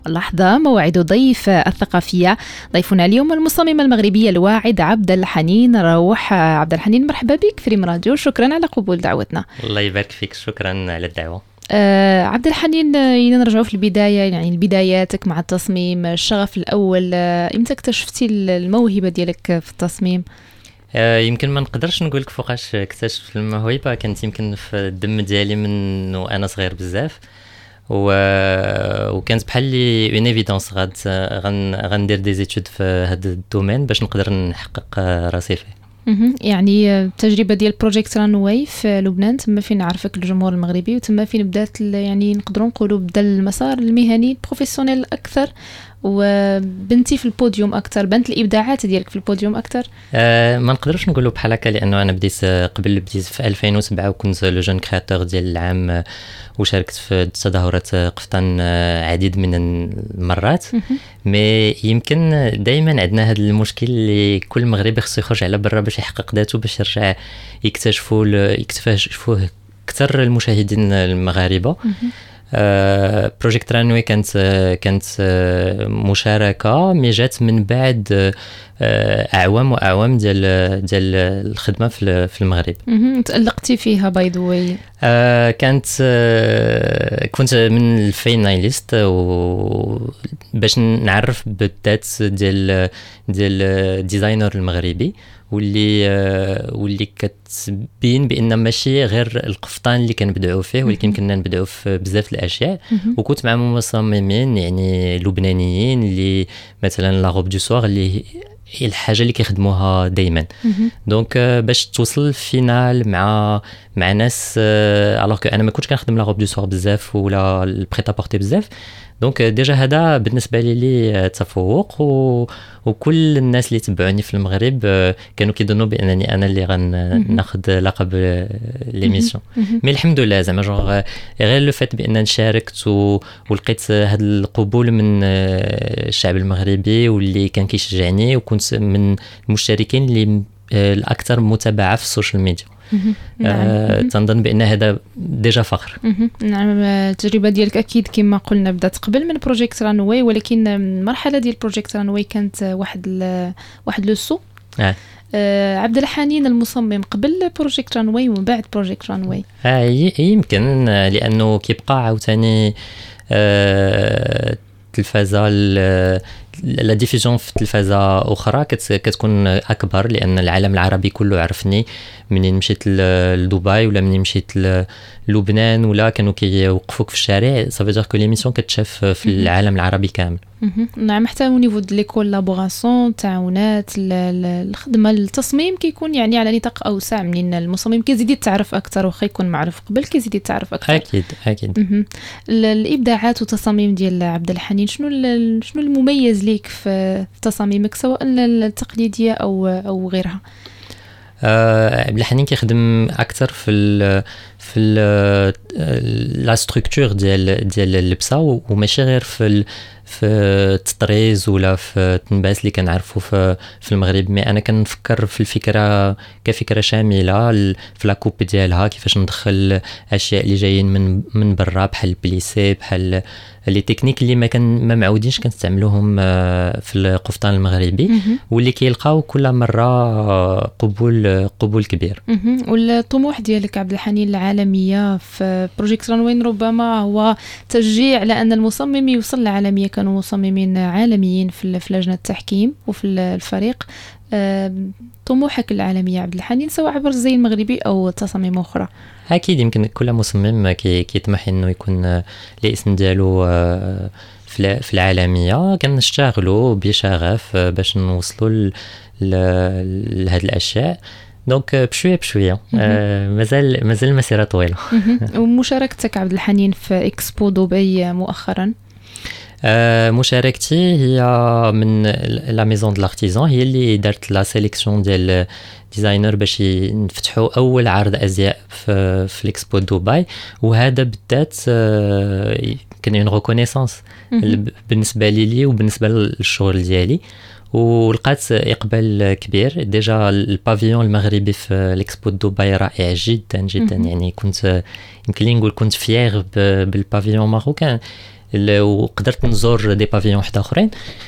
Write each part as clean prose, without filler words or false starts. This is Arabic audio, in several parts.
لحظة موعد ضيف الثقافية. ضيفنا اليوم المصممة المغربية الواعد عبد الحنين روح. عبد الحنين، مرحبا بك في ريم راديو، شكرا على قبول دعوتنا. الله يبارك فيك، شكرا على الدعوة. عبد الحنين، نرجعوا في البداية، يعني بداياتك مع التصميم، الشغف الأول، إمتى اكتشفتي الموهبة ديالك في التصميم؟ يمكن ما نقدرش نقولك فوقاش اكتشفت الموهبة، كانت يمكن في الدم ديالي من وأنا صغير بزاف، وكانت بحال لي اون ايفيدونس غندير دي زيتود في هذا الدومين باش نقدر نحقق راسي فيه. يعني التجربه ديال بروجيكت رانواي في لبنان، تما فين عرفك الجمهور المغربي، وتما فين بدات يعني نقدروا نقولوا بدا المسار المهني البروفيسيونيل اكثر، وبنتي في البوديوم اكثر، بنت الابداعات ديالك في البوديوم اكثر. ما نقدرش نقولوا بحال هكا، لانه انا بديت في 2007 وكنت لو جون كرياتور ديال العام، وشاركت في تظاهرات قفطان عديد من المرات. مي يمكن دائما عندنا هذا المشكل اللي كل مغربي خصو يخرج على برا باش يحقق ذاته، باش يرجع يكتشفوه اكثر المشاهدين المغاربه. بروجيكت رانوي كانت مشاركه مي جات من بعد اعوام واعوام ديال الخدمه في المغرب. تألقتي فيها باي ذا واي؟ كنت من الفايناليست، باش نعرف بالذات ديال الديزاينر المغربي، واللي كتبين بان ماشي غير القفطان اللي كنبدعوا فيه، ولكن كنا نبدعوا في بزاف الاشياء. وكنت مع مصممين يعني لبنانيين اللي مثلا لا روب دو سوار اللي هي الحاجه اللي كيخدموها دائما. دونك باش توصل الفينال مع ناس، الوغ كو انا ما كنتش كنخدم لا روب دو سوار بزاف ولا البريتا بورتي بزاف. دونك ديجا هذا بالنسبه لي تفوق، وكل الناس اللي تبعوني في المغرب كانوا كيظنوا بانني انا اللي غناخذ لقب ليميسيون. مي الحمد لله زعما جونغ غير لو فات بان شاركت ولقيت هذا القبول من الشعب المغربي واللي كان كيشجعني، وكنت من المشتركين اللي الاكثر متابعه في السوشيال ميديا. تنظن بان هذا ديجا فخر. نعم، التجربه ديالك اكيد كما قلنا بدات قبل من بروجيكت رانواي، ولكن المرحله ديال بروجيكت رانواي كانت واحد لو سو. عبد الحنين المصمم قبل بروجيكت رانواي ومن بعد بروجيكت رانواي. يمكن لانه كيبقى عاوتاني التلفازه، لا ديفيجن في التلفازه اخرى كتكون اكبر، لان العالم العربي كله عرفني منين مشيت لدبي ولا منين مشيت للبنان، ولا كانوا كيوقفوك في الشارع. صافي دير كو ليميسيون كتشاف في العالم العربي كامل. نعم، حتى au niveau de l'écollaboration، التعاونات، الخدمه، التصميم كيكون يعني على نطاق اوسع، منين المصمم كيزيد يتعرف اكثر، واخا يكون معروف قبل كيزيد يتعرف اكثر. اكيد. الابداعات والتصاميم ديال عبد الحنين، شنو المميز ليك في تصاميمك، سواء التقليديه او غيرها؟ عبد الحنين كيخدم اكثر في لا ستركتور ديال اللبسه، وماشي غير في التطريز ولا في التنباس اللي كنعرفوا في المغرب. مي انا كنفكر في الفكره كفكره شامله في لا كوب ديالها، كيفاش ندخل اشياء اللي جايين من برا، بحال البليسي، بحال لي تكنيك اللي ما معودينش كنستعملوهم في القفطان المغربي، واللي كيلقاو كل مره قبول كبير. والطموح ديالك عبد الحنين العالميه في بروجيكت رانواي ربما هو تشجيع لان المصمم يوصل للعالميه، كانوا مصممين عالميين في لجنه التحكيم وفي الفريق. طموحك العالميه عبد الحنين، سواء عبر الزي المغربي او تصاميم اخرى؟ اكيد يمكن كل مصمم كيطمح انه يكون الاسم ديالو في العالميه. كنشتغلوا بشغف باش نوصلوا لهاد الاشياء. دونك بشويه مازال المسيره طويله. ومشاركتك عبد الحنين في اكسبو دبي مؤخرا؟ مشاركتي هي من لا ميزون دو لارتيزان، هي اللي دارت لا سيليكسيون ديال ديزاينر باش نفتحوا اول عرض ازياء في الاكسبو دبي. وهذا بالذات كان اون ريكونيسانس بالنسبه لي وبالنسبه للشغل ديالي، ولقات اقبال كبير. ديجا البافيون المغربي في الاكسبو دبي رائع جدا جدا، يعني كنت يمكن لي نقول كنت فيير بالبافيون ماروكان. وقدرت نزور دي بافيون واحد اخرين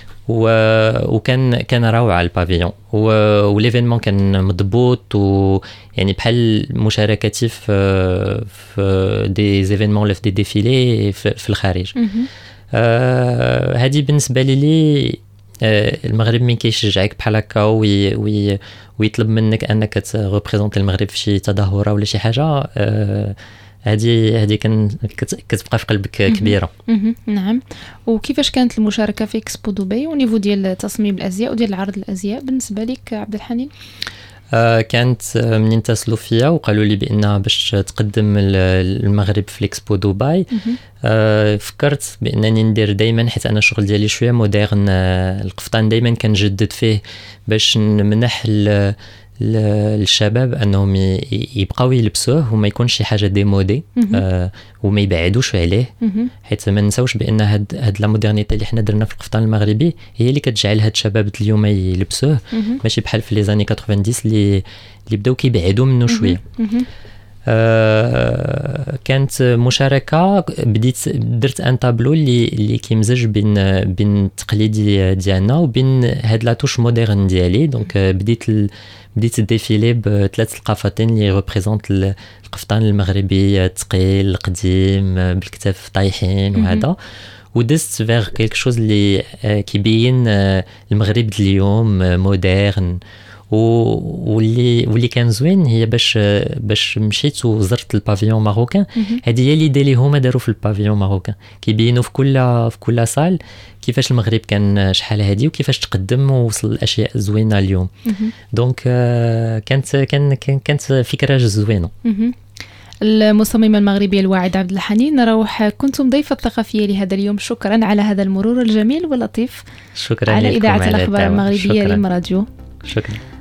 وكان روعه البافيون وليفينمون كان مضبوط ويعني بحال مشاركتي في دي زيفينمون ولا في دي ديفيلي في الخارج. هذه بالنسبه لي المغرب من كيشجعك بحال هكا ويطلب منك انك تريبريزونتي المغرب في شي تظاهره ولا شي حاجه، هذه كتبقى في قلبك كبيره. نعم. وكيفاش كانت المشاركه في اكسبو دبي ونيفو ديال تصميم الازياء وديال عرض الازياء بالنسبه لك عبد الحنين؟ كانت منين اتصلوا فيا وقالوا لي بان باش تقدم المغرب في اكسبو دبي، فكرت بانني ندير دائما، حيت انا الشغل ديالي شويه مودرن، القفطان دائما كنجدد فيه باش نمنح الشباب انهم يبقاو يلبسوه وما يكونش شي حاجه ديمودي، وما يبعدوش عليه، حيت ما نساوش بان هاد لا مودرنيتي اللي حنا درنا في القفطان المغربي هي اللي كتجعل هاد الشباب اليوم يلبسوه، ماشي بحال في لي زاني 90 اللي بداو كيبعدوا منه شويه. كانت مشاركه، درت ان طابلو اللي كيمزج بين التقليدي ديالنا وبين هاد لا توش مودرن ديالي. دونك بديت الديفيلي بثلاث القفاطين اللي ريبريزونت القفطان المغربي الثقيل القديم بالكتاف طايحين وهذا، ودست فيغ كيلك شوز اللي كيبين المغرب اليوم مودرن. واللي كان زوين هي باش مشيت وزرت البافيون ماروكان، هذه هي ليدي اللي هما داروا في البافيون ماروكان، كيبينوا في كل صال كيفاش المغرب كان شحال هادي وكيفاش تقدم ووصل الاشياء زوينه اليوم. دونك كانت فكره زوينه. المصممة المغربية الواعدة عبد الحنين روح، كنتم ضيفة الثقافية لهذا اليوم، شكرا على هذا المرور الجميل واللطيف. شكرا على إذاعة الأخبار المغربية شكرا. ريم راديو. شكرا.